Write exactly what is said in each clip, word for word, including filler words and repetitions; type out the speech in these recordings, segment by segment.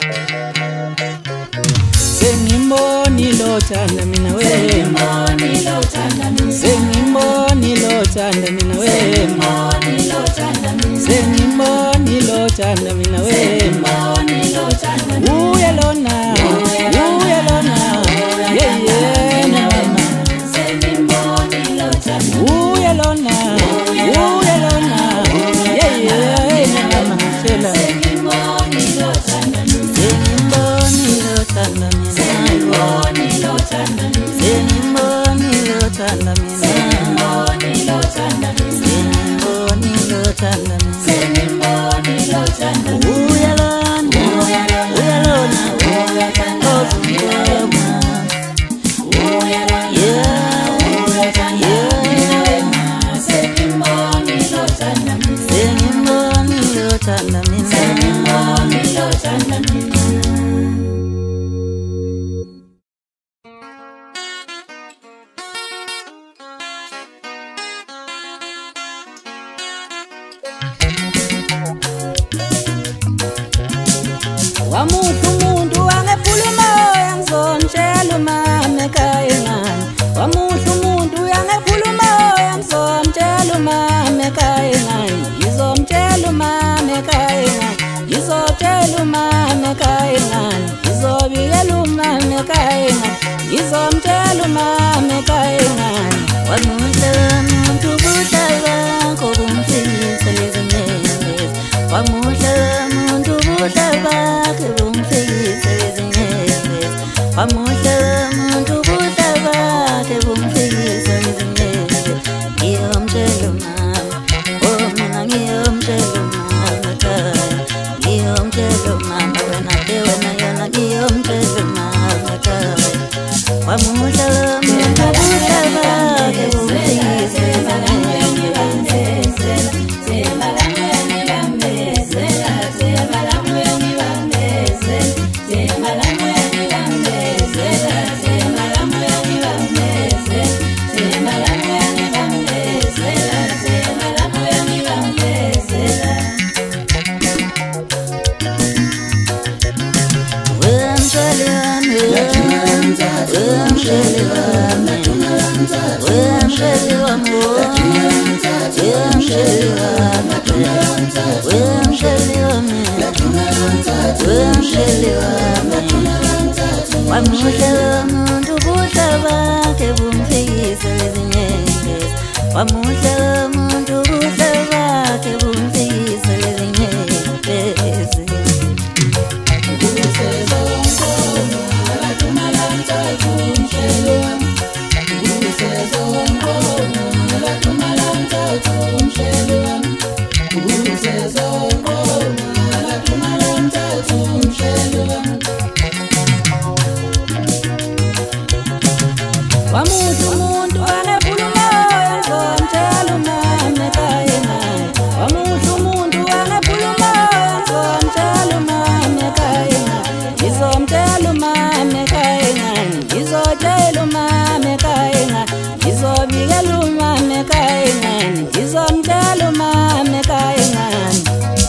Sengimoni lo thanda mina we, Sengimoni lo thanda mina, Sengimoni lo thanda mina we, Sengimoni lo thanda mina, Sengimoni lo thanda mina we, Sengimoni lo thanda mina. uya lona, uya lona, yeah yeah mama. Sengimoni lo thanda mina, Uya lona, uya lona, yeah yeah mama. Shela. Sengimoni lo thanda mina, Sengimoni lo thanda mina, Sengimoni lo thanda mina, Sengimoni lo thanda mina, Sengimoni lo thanda mina, Sengimoni lo thanda mina. Sengimoni lo thanda mina. Uya lona, uya lona, Uya thanda mina, uya lona, uya thanda mina, Sengimoni lo thanda mina, Sengimoni lo thanda mina. Sengimoni lo thanda mina. Wamuntu umuntu angephuluma yangizontshela umama ekhaya ngani. Wamuntu umuntu angephuluma yangizontshela umama ekhaya ngani. Ngizomtshela umama ekhaya ngani. Ngizotshela umama ekhaya ngani. Ngizobikela umama ekhaya ngani. Ngizomtshela umama ekhaya ngani. Wamuhle umuntu buhlala ngobumfihlo lezinyembezi. Wamuhle umuntu buhlala ngobumfihlo lezinyembezi. Wamuhle umuntu buhlala ngobumfihlo lezinyembezi. Ngiyomtshela umama, oh mina ngiyomtshela umama ekhaya. Ngiyomtshela umama wena ke wena yona ngiyomtshela umama ekhaya. Wamuhle umuntu buhlala ngobumfihlo lezinyembezi. Wamuhle umuntu buhlala ngobumfihlo lezinyembezi. Wamuhle umuntu buhlala ngobumfihlo lezinyembezi. Wamuntu umuntu angephuluma yangizontshela umama ekhaya ngani. Wamuntu umuntu angephuluma yangizontshela umama ekhaya ngani. Ngizomtshela umama ekhaya ngani. Ngizotshela umama ekhaya ngani. Ngizobikela umama ekhaya ngani. Ngizomtshela umama ekhaya ngani.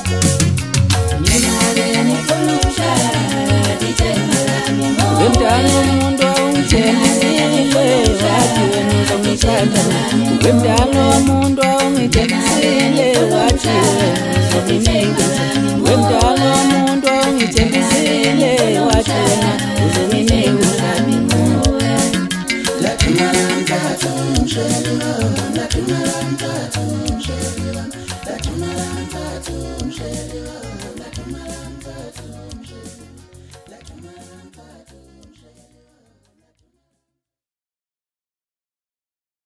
Wemdala umuntu awungithembisile wathi wena uzongishada nami. Wemdala umuntu awungithembisile wathi wena uzonginika nami. Wemdala umuntu awungithembisile wathi wena uzonginika nami. Lathumala mthathu umshelo, lathumala mthathu umshelo, lathumala mthathu umshelo.